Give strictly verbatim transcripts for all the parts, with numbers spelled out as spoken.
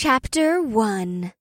Chapter one.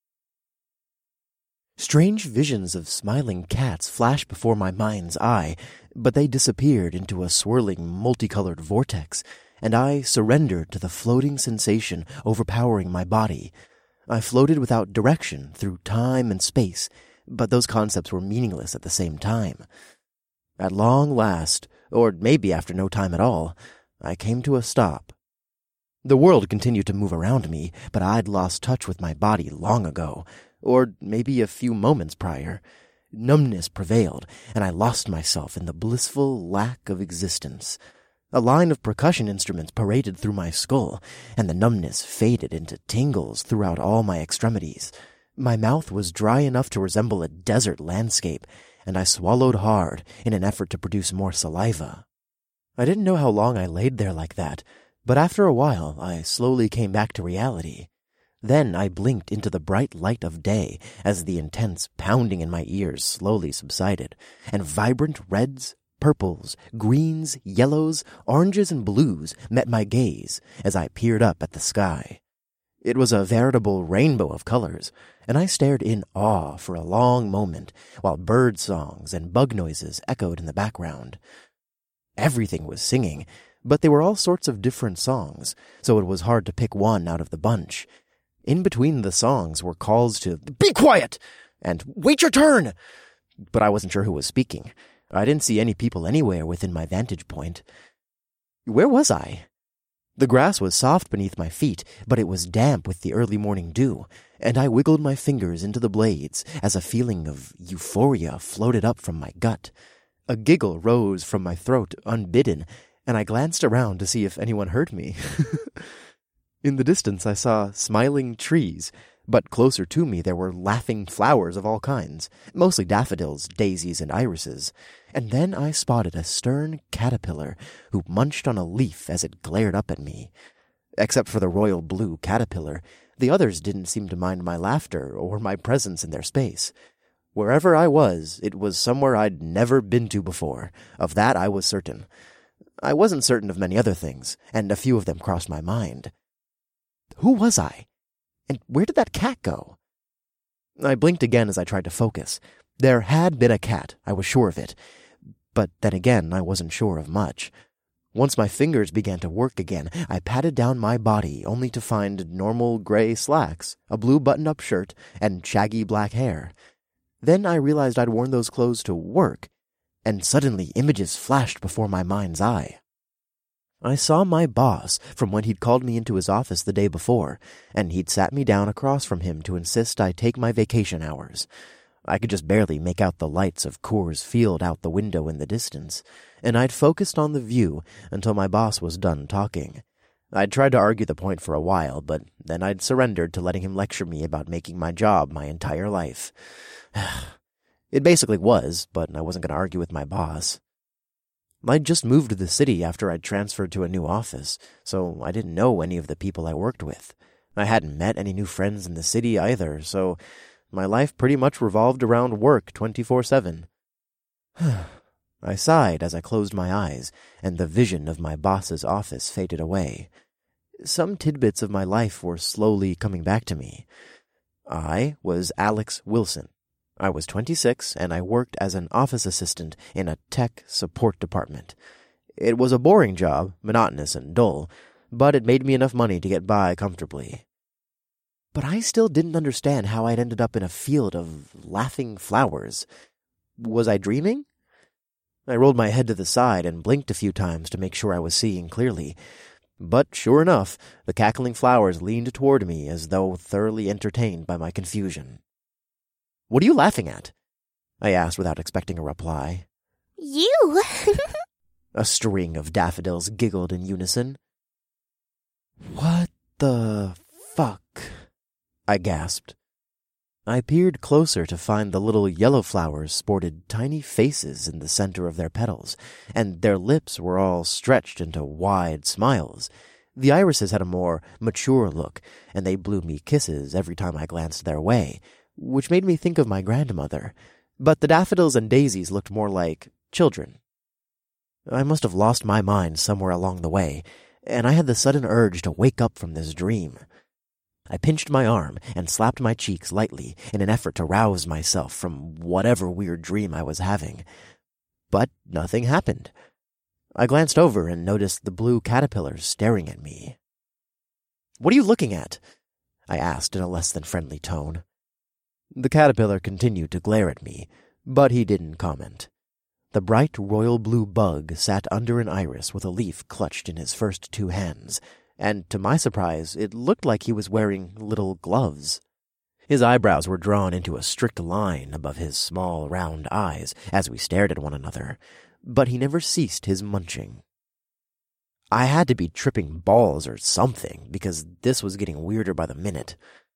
Strange visions of smiling cats flashed before my mind's eye, but they disappeared into a swirling, multicolored vortex, and I surrendered to the floating sensation overpowering my body. I floated without direction through time and space, but those concepts were meaningless at the same time. At long last, or maybe after no time at all, I came to a stop. The world continued to move around me, but I'd lost touch with my body long ago, or maybe a few moments prior. Numbness prevailed, and I lost myself in the blissful lack of existence. A line of percussion instruments paraded through my skull, and the numbness faded into tingles throughout all my extremities. My mouth was dry enough to resemble a desert landscape, and I swallowed hard in an effort to produce more saliva. I didn't know how long I laid there like that, but after a while I slowly came back to reality. Then I blinked into the bright light of day as the intense pounding in my ears slowly subsided, and vibrant reds, purples, greens, yellows, oranges, and blues met my gaze as I peered up at the sky. It was a veritable rainbow of colors, and I stared in awe for a long moment while bird songs and bug noises echoed in the background. Everything was singing, but they were all sorts of different songs, so it was hard to pick one out of the bunch. In between the songs were calls to "Be quiet!" and "Wait your turn!" But I wasn't sure who was speaking. I didn't see any people anywhere within my vantage point. Where was I? The grass was soft beneath my feet, but it was damp with the early morning dew, and I wiggled my fingers into the blades as a feeling of euphoria floated up from my gut. A giggle rose from my throat unbidden, and I glanced around to see if anyone heard me. In the distance I saw smiling trees, but closer to me there were laughing flowers of all kinds, mostly daffodils, daisies, and irises. And then I spotted a stern caterpillar who munched on a leaf as it glared up at me. Except for the royal blue caterpillar, the others didn't seem to mind my laughter or my presence in their space. Wherever I was, it was somewhere I'd never been to before. Of that I was certain. I wasn't certain of many other things, and a few of them crossed my mind. Who was I? And where did that cat go? I blinked again as I tried to focus. There had been a cat, I was sure of it. But then again, I wasn't sure of much. Once my fingers began to work again, I patted down my body only to find normal gray slacks, a blue button-up shirt, and shaggy black hair. Then I realized I'd worn those clothes to work, and suddenly images flashed before my mind's eye. I saw my boss from when he'd called me into his office the day before, and he'd sat me down across from him to insist I take my vacation hours. I could just barely make out the lights of Coors Field out the window in the distance, and I'd focused on the view until my boss was done talking. I'd tried to argue the point for a while, but then I'd surrendered to letting him lecture me about making my job my entire life. It basically was, but I wasn't going to argue with my boss. I'd just moved to the city after I'd transferred to a new office, so I didn't know any of the people I worked with. I hadn't met any new friends in the city either, so my life pretty much revolved around work twenty-four seven. I sighed as I closed my eyes, and the vision of my boss's office faded away. Some tidbits of my life were slowly coming back to me. I was Alex Wilson. I was twenty-six, and I worked as an office assistant in a tech support department. It was a boring job, monotonous and dull, but it made me enough money to get by comfortably. But I still didn't understand how I'd ended up in a field of laughing flowers. Was I dreaming? I rolled my head to the side and blinked a few times to make sure I was seeing clearly. But sure enough, the cackling flowers leaned toward me as though thoroughly entertained by my confusion. "What are you laughing at?" I asked without expecting a reply. You! A string of daffodils giggled in unison. "What the fuck?" I gasped. I peered closer to find the little yellow flowers sported tiny faces in the center of their petals, and their lips were all stretched into wide smiles. The irises had a more mature look, and they blew me kisses every time I glanced their way, which made me think of my grandmother. But the daffodils and daisies looked more like children. I must have lost my mind somewhere along the way, and I had the sudden urge to wake up from this dream. I pinched my arm and slapped my cheeks lightly in an effort to rouse myself from whatever weird dream I was having. But nothing happened. I glanced over and noticed the blue caterpillars staring at me. "What are you looking at?" I asked in a less than friendly tone. The caterpillar continued to glare at me, but he didn't comment. The bright royal blue bug sat under an iris with a leaf clutched in his first two hands, and to my surprise, it looked like he was wearing little gloves. His eyebrows were drawn into a strict line above his small, round eyes as we stared at one another, but he never ceased his munching. I had to be tripping balls or something, because this was getting weirder by the minute.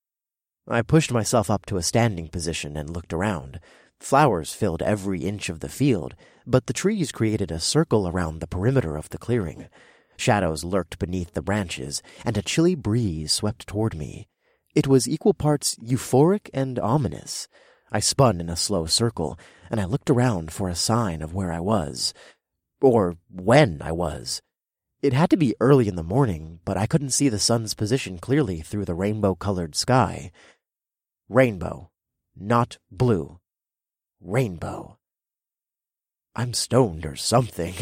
I pushed myself up to a standing position and looked around. Flowers filled every inch of the field, but the trees created a circle around the perimeter of the clearing. Shadows lurked beneath the branches, and a chilly breeze swept toward me. It was equal parts euphoric and ominous. I spun in a slow circle, and I looked around for a sign of where I was. Or when I was. It had to be early in the morning, but I couldn't see the sun's position clearly through the rainbow-colored sky. Rainbow. Not blue. Rainbow. "I'm stoned or something,"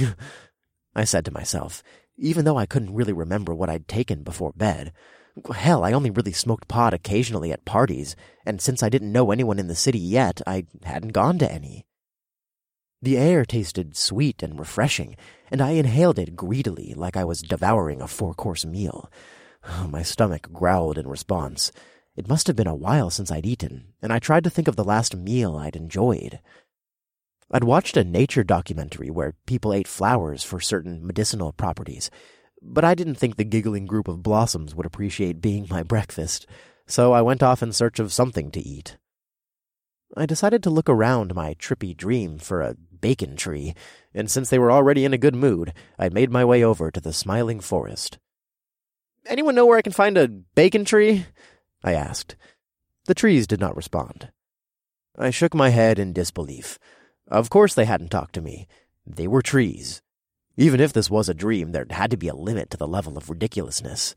I said to myself, even though I couldn't really remember what I'd taken before bed. Hell, I only really smoked pot occasionally at parties, and since I didn't know anyone in the city yet, I hadn't gone to any. The air tasted sweet and refreshing, and I inhaled it greedily like I was devouring a four-course meal. My stomach growled in response. It must have been a while since I'd eaten, and I tried to think of the last meal I'd enjoyed. I'd watched a nature documentary where people ate flowers for certain medicinal properties, but I didn't think the giggling group of blossoms would appreciate being my breakfast, so I went off in search of something to eat. I decided to look around my trippy dream for a bacon tree, and since they were already in a good mood, I made my way over to the smiling forest. "Anyone know where I can find a bacon tree?" I asked. The trees did not respond. I shook my head in disbelief. Of course they hadn't talked to me. They were trees. Even if this was a dream, there had to be a limit to the level of ridiculousness.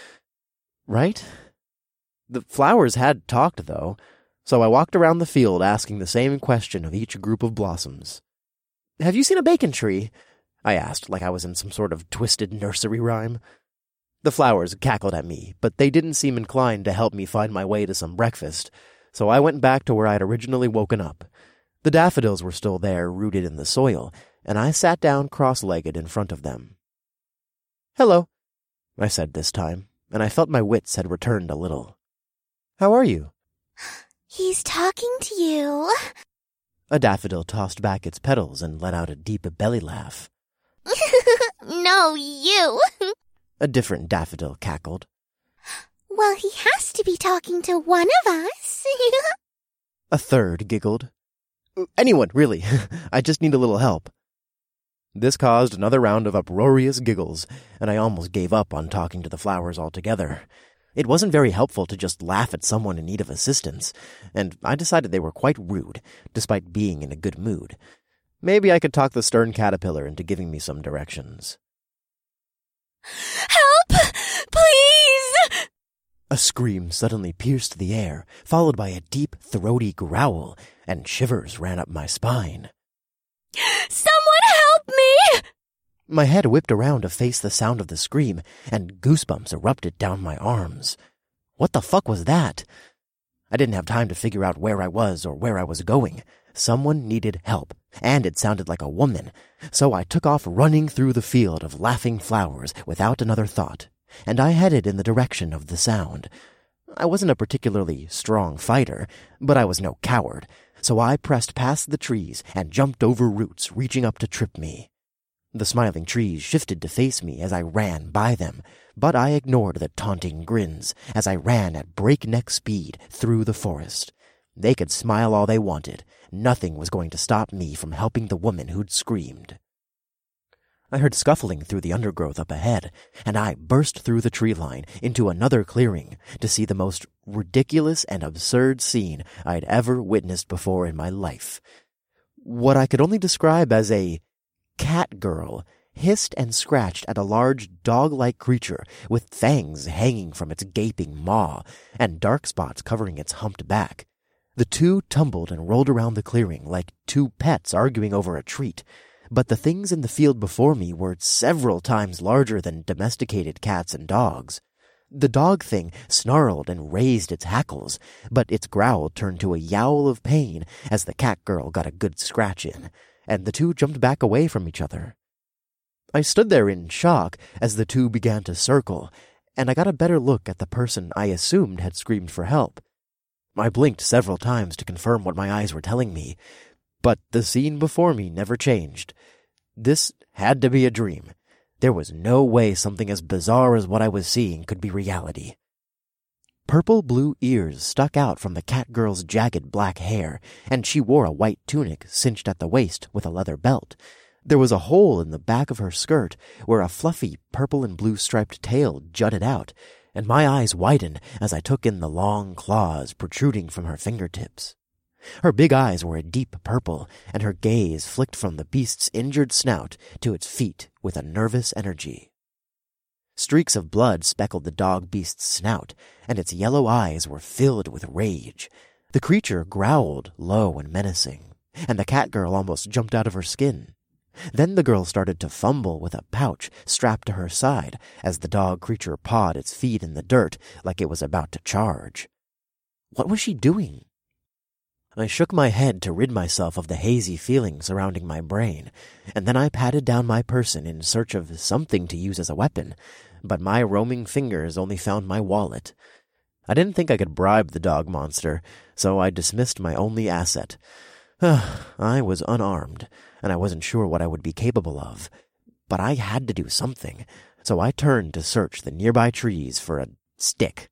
Right? The flowers had talked, though, so I walked around the field asking the same question of each group of blossoms. "Have you seen a bacon tree?" I asked, like I was in some sort of twisted nursery rhyme. The flowers cackled at me, but they didn't seem inclined to help me find my way to some breakfast, so I went back to where I'd originally woken up. The daffodils were still there, rooted in the soil, and I sat down cross-legged in front of them. "Hello," I said this time, and I felt my wits had returned a little. "How are you?" He's talking to you. A daffodil tossed back its petals and let out a deep belly laugh. No, you. A different daffodil cackled. Well, he has to be talking to one of us. A third giggled. "Anyone, really. I just need a little help." This caused another round of uproarious giggles, and I almost gave up on talking to the flowers altogether. It wasn't very helpful to just laugh at someone in need of assistance, and I decided they were quite rude, despite being in a good mood. Maybe I could talk the stern caterpillar into giving me some directions. Help! Please! A scream suddenly pierced the air, followed by a deep, throaty growl, and shivers ran up my spine. Someone help me! My head whipped around to face the sound of the scream, and goosebumps erupted down my arms. What the fuck was that? I didn't have time to figure out where I was or where I was going. Someone needed help, and it sounded like a woman, so I took off running through the field of laughing flowers without another thought, and I headed in the direction of the sound. I wasn't a particularly strong fighter, but I was no coward, so I pressed past the trees and jumped over roots reaching up to trip me. The smiling trees shifted to face me as I ran by them, but I ignored the taunting grins as I ran at breakneck speed through the forest. They could smile all they wanted. Nothing was going to stop me from helping the woman who'd screamed. I heard scuffling through the undergrowth up ahead, and I burst through the tree line into another clearing to see the most ridiculous and absurd scene I'd ever witnessed before in my life. What I could only describe as a cat girl hissed and scratched at a large dog-like creature with fangs hanging from its gaping maw and dark spots covering its humped back. The two tumbled and rolled around the clearing like two pets arguing over a treat, but the things in the field before me were several times larger than domesticated cats and dogs. The dog thing snarled and raised its hackles, but its growl turned to a yowl of pain as the cat girl got a good scratch in, and the two jumped back away from each other. I stood there in shock as the two began to circle, and I got a better look at the person I assumed had screamed for help. I blinked several times to confirm what my eyes were telling me, but the scene before me never changed. This had to be a dream. There was no way something as bizarre as what I was seeing could be reality. Purple-blue ears stuck out from the cat girl's jagged black hair, and she wore a white tunic cinched at the waist with a leather belt. There was a hole in the back of her skirt where a fluffy purple and blue striped tail jutted out, and my eyes widened as I took in the long claws protruding from her fingertips. Her big eyes were a deep purple, and her gaze flicked from the beast's injured snout to its feet with a nervous energy. Streaks of blood speckled the dog-beast's snout, and its yellow eyes were filled with rage. The creature growled low and menacing, and the cat girl almost jumped out of her skin. Then the girl started to fumble with a pouch strapped to her side as the dog creature pawed its feet in the dirt like it was about to charge. What was she doing? I shook my head to rid myself of the hazy feeling surrounding my brain, and then I patted down my person in search of something to use as a weapon, but my roaming fingers only found my wallet. I didn't think I could bribe the dog monster, so I dismissed my only asset. I was unarmed, and I wasn't sure what I would be capable of, but I had to do something, so I turned to search the nearby trees for a stick.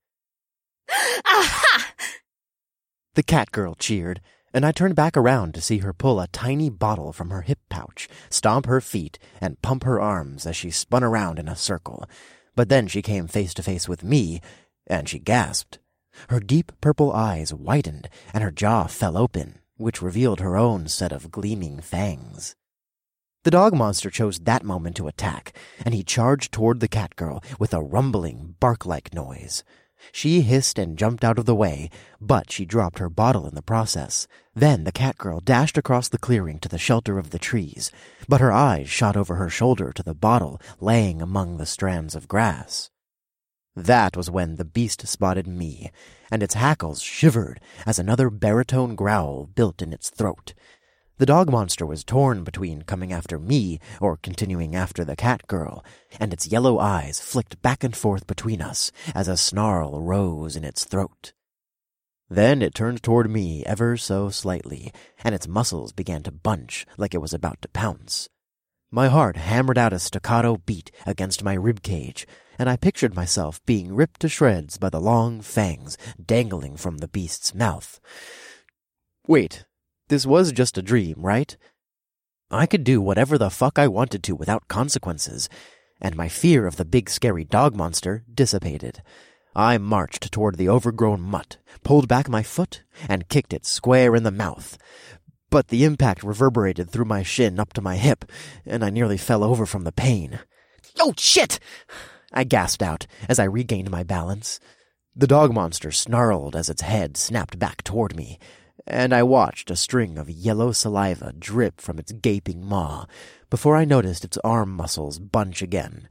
Aha! The cat girl cheered, and I turned back around to see her pull a tiny bottle from her hip pouch, stomp her feet, and pump her arms as she spun around in a circle. But then she came face to face with me, and she gasped. Her deep purple eyes widened, and her jaw fell open, which revealed her own set of gleaming fangs. The dog monster chose that moment to attack, and he charged toward the cat girl with a rumbling, bark-like noise. She hissed and jumped out of the way, but she dropped her bottle in the process. Then the cat girl dashed across the clearing to the shelter of the trees, but her eyes shot over her shoulder to the bottle laying among the strands of grass. That was when the beast spotted me, and its hackles shivered as another baritone growl built in its throat. The dog monster was torn between coming after me or continuing after the cat girl, and its yellow eyes flicked back and forth between us as a snarl rose in its throat. Then it turned toward me ever so slightly, and its muscles began to bunch like it was about to pounce. My heart hammered out a staccato beat against my ribcage, and I pictured myself being ripped to shreds by the long fangs dangling from the beast's mouth. Wait. This was just a dream, right? I could do whatever the fuck I wanted to without consequences, and my fear of the big scary dog monster dissipated. I marched toward the overgrown mutt, pulled back my foot, and kicked it square in the mouth. But the impact reverberated through my shin up to my hip, and I nearly fell over from the pain. "Oh, shit!" I gasped out as I regained my balance. The dog monster snarled as its head snapped back toward me, and I watched a string of yellow saliva drip from its gaping maw before I noticed its arm muscles bunch again.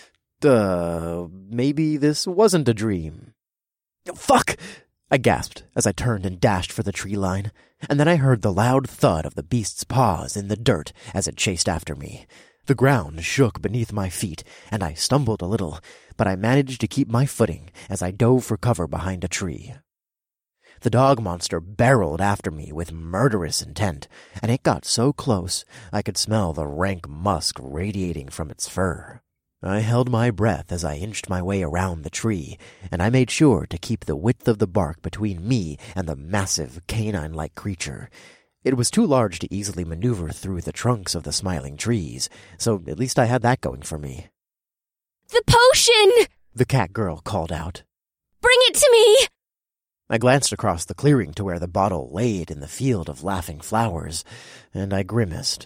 Uh, maybe this wasn't a dream. "Fuck!" I gasped as I turned and dashed for the tree line, and then I heard the loud thud of the beast's paws in the dirt as it chased after me. The ground shook beneath my feet, and I stumbled a little, but I managed to keep my footing as I dove for cover behind a tree. The dog monster barreled after me with murderous intent, and it got so close I could smell the rank musk radiating from its fur. I held my breath as I inched my way around the tree, and I made sure to keep the width of the bark between me and the massive canine-like creature. It was too large to easily maneuver through the trunks of the smiling trees, so at least I had that going for me. "The potion!" the cat girl called out. "Bring it to me!" I glanced across the clearing to where the bottle laid in the field of laughing flowers, and I grimaced.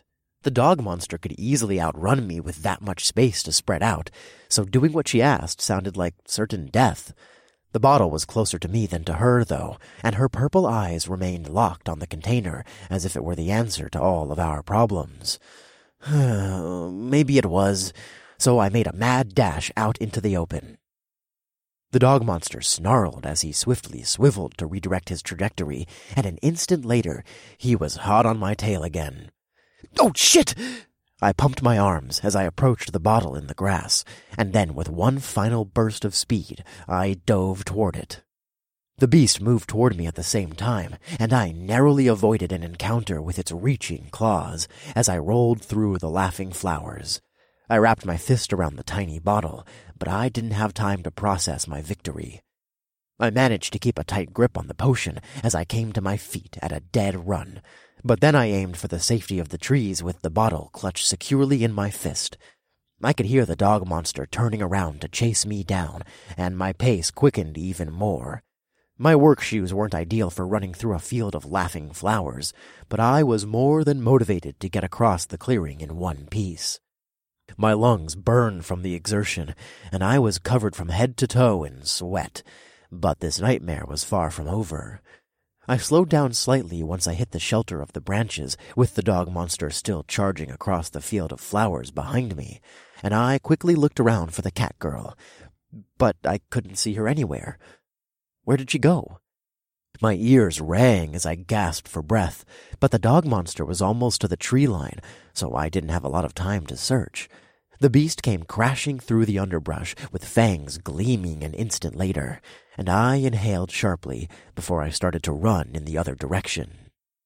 The dog monster could easily outrun me with that much space to spread out, so doing what she asked sounded like certain death. The bottle was closer to me than to her, though, and her purple eyes remained locked on the container as if it were the answer to all of our problems. Maybe it was, so I made a mad dash out into the open. The dog monster snarled as he swiftly swiveled to redirect his trajectory, and an instant later, he was hot on my tail again. Oh, shit! I pumped my arms as I approached the bottle in the grass, and then with one final burst of speed, I dove toward it. The beast moved toward me at the same time, and I narrowly avoided an encounter with its reaching claws as I rolled through the laughing flowers. I wrapped my fist around the tiny bottle, but I didn't have time to process my victory. I managed to keep a tight grip on the potion as I came to my feet at a dead run, but then I aimed for the safety of the trees with the bottle clutched securely in my fist. I could hear the dog monster turning around to chase me down, and my pace quickened even more. My work shoes weren't ideal for running through a field of laughing flowers, but I was more than motivated to get across the clearing in one piece. My lungs burned from the exertion, and I was covered from head to toe in sweat, but this nightmare was far from over. I slowed down slightly once I hit the shelter of the branches, with the dog monster still charging across the field of flowers behind me, and I quickly looked around for the cat girl, but I couldn't see her anywhere. Where did she go? My ears rang as I gasped for breath, but the dog monster was almost to the tree line, so I didn't have a lot of time to search. The beast came crashing through the underbrush, with fangs gleaming an instant later, and I inhaled sharply before I started to run in the other direction.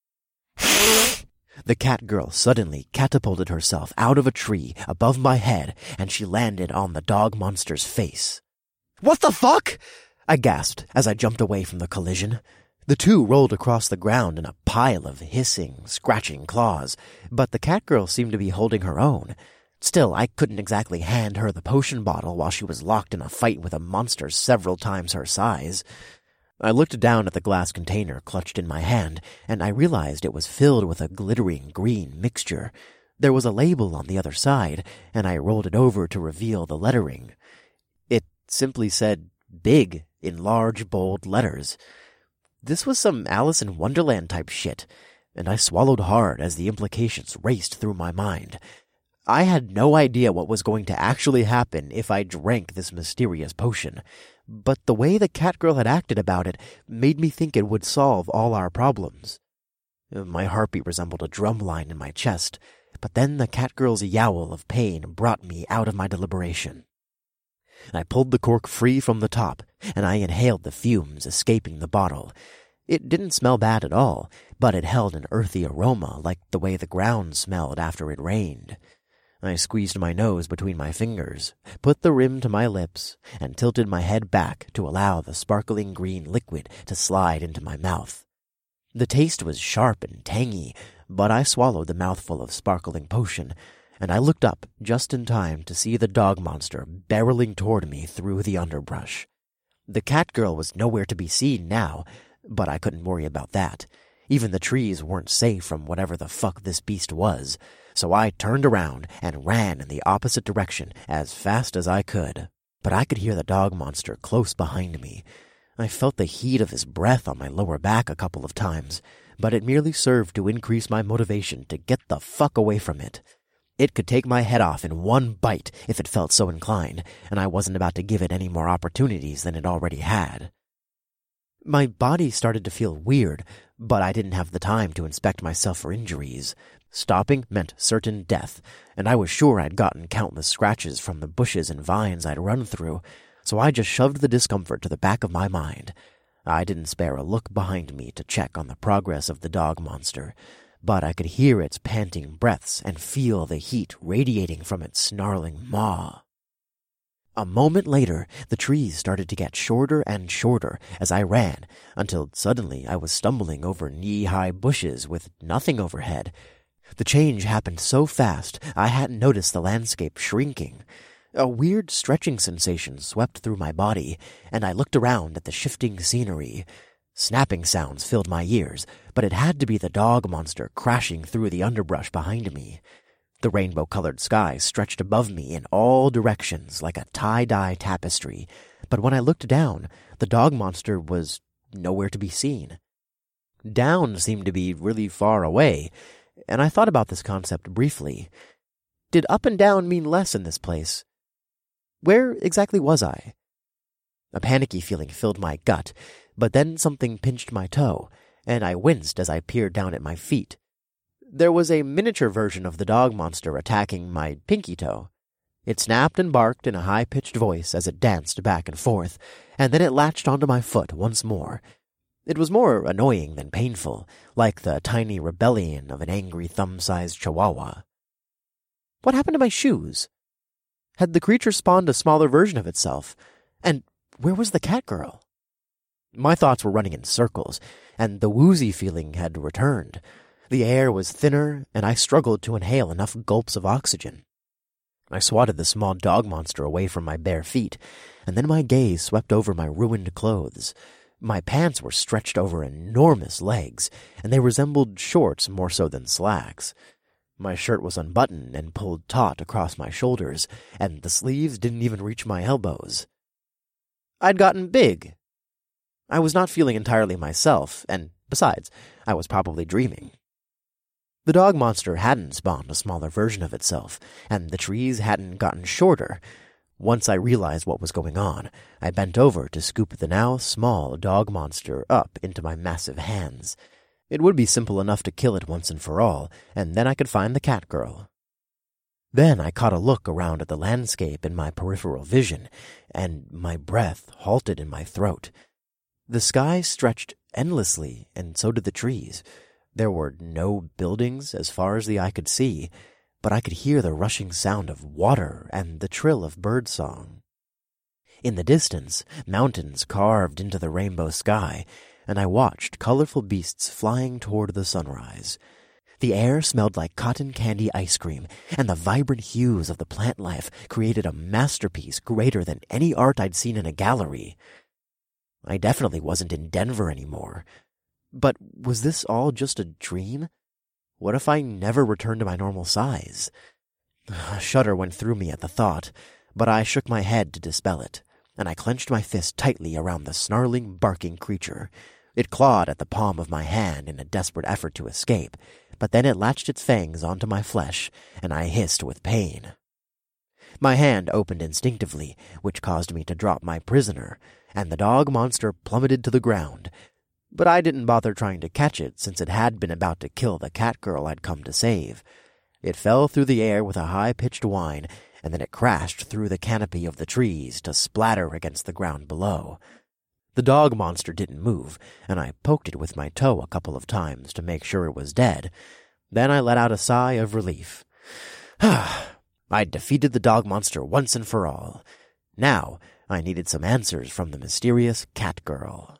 The cat girl suddenly catapulted herself out of a tree above my head, and she landed on the dog monster's face. "What the fuck?" I gasped as I jumped away from the collision. The two rolled across the ground in a pile of hissing, scratching claws, but the cat girl seemed to be holding her own. Still, I couldn't exactly hand her the potion bottle while she was locked in a fight with a monster several times her size. I looked down at the glass container clutched in my hand, and I realized it was filled with a glittering green mixture. There was a label on the other side, and I rolled it over to reveal the lettering. It simply said, "Big," in large, bold letters. This was some Alice in Wonderland type shit, and I swallowed hard as the implications raced through my mind. I had no idea what was going to actually happen if I drank this mysterious potion, but the way the cat girl had acted about it made me think it would solve all our problems. My heartbeat resembled a drum line in my chest, but then the cat girl's yowl of pain brought me out of my deliberation. I pulled the cork free from the top, and I inhaled the fumes escaping the bottle. It didn't smell bad at all, but it held an earthy aroma like the way the ground smelled after it rained. I squeezed my nose between my fingers, put the rim to my lips, and tilted my head back to allow the sparkling green liquid to slide into my mouth. The taste was sharp and tangy, but I swallowed the mouthful of sparkling potion, and I looked up just in time to see the dog monster barreling toward me through the underbrush. The cat girl was nowhere to be seen now, but I couldn't worry about that. Even the trees weren't safe from whatever the fuck this beast was, so I turned around and ran in the opposite direction as fast as I could. But I could hear the dog monster close behind me. I felt the heat of his breath on my lower back a couple of times, but it merely served to increase my motivation to get the fuck away from it. It could take my head off in one bite if it felt so inclined, and I wasn't about to give it any more opportunities than it already had. My body started to feel weird, but I didn't have the time to inspect myself for injuries. Stopping meant certain death, and I was sure I'd gotten countless scratches from the bushes and vines I'd run through, so I just shoved the discomfort to the back of my mind. I didn't spare a look behind me to check on the progress of the dog monster, but I could hear its panting breaths and feel the heat radiating from its snarling maw. A moment later, the trees started to get shorter and shorter as I ran, until suddenly I was stumbling over knee-high bushes with nothing overhead. The change happened so fast I hadn't noticed the landscape shrinking. A weird stretching sensation swept through my body, and I looked around at the shifting scenery. Snapping sounds filled my ears, but it had to be the dog monster crashing through the underbrush behind me. The rainbow-colored sky stretched above me in all directions like a tie-dye tapestry, but when I looked down, the dog monster was nowhere to be seen. Down seemed to be really far away, and I thought about this concept briefly. Did up and down mean less in this place? Where exactly was I? A panicky feeling filled my gut, but then something pinched my toe, and I winced as I peered down at my feet. There was a miniature version of the dog monster attacking my pinky toe. It snapped and barked in a high-pitched voice as it danced back and forth, and then it latched onto my foot once more. It was more annoying than painful, like the tiny rebellion of an angry thumb-sized chihuahua. What happened to my shoes? Had the creature spawned a smaller version of itself? And where was the cat girl? My thoughts were running in circles, and the woozy feeling had returned. The air was thinner, and I struggled to inhale enough gulps of oxygen. I swatted the small dog monster away from my bare feet, and then my gaze swept over my ruined clothes. My pants were stretched over enormous legs, and they resembled shorts more so than slacks. My shirt was unbuttoned and pulled taut across my shoulders, and the sleeves didn't even reach my elbows. I'd gotten big. I was not feeling entirely myself, and besides, I was probably dreaming. The dog monster hadn't spawned a smaller version of itself, and the trees hadn't gotten shorter. Once I realized what was going on, I bent over to scoop the now small dog monster up into my massive hands. It would be simple enough to kill it once and for all, and then I could find the cat girl. Then I caught a look around at the landscape in my peripheral vision, and my breath halted in my throat. The sky stretched endlessly, and so did the trees. There were no buildings as far as the eye could see, but I could hear the rushing sound of water and the trill of birdsong. In the distance, mountains carved into the rainbow sky, and I watched colorful beasts flying toward the sunrise. The air smelled like cotton candy ice cream, and the vibrant hues of the plant life created a masterpiece greater than any art I'd seen in a gallery. I definitely wasn't in Denver anymore. But was this all just a dream? What if I never returned to my normal size? A shudder went through me at the thought, but I shook my head to dispel it, and I clenched my fist tightly around the snarling, barking creature. It clawed at the palm of my hand in a desperate effort to escape, but then it latched its fangs onto my flesh, and I hissed with pain. My hand opened instinctively, which caused me to drop my prisoner, and the dog monster plummeted to the ground. But I didn't bother trying to catch it, since it had been about to kill the cat girl I'd come to save. It fell through the air with a high-pitched whine, and then it crashed through the canopy of the trees to splatter against the ground below. The dog monster didn't move, and I poked it with my toe a couple of times to make sure it was dead. Then I let out a sigh of relief. I'd defeated the dog monster once and for all. Now I needed some answers from the mysterious cat girl.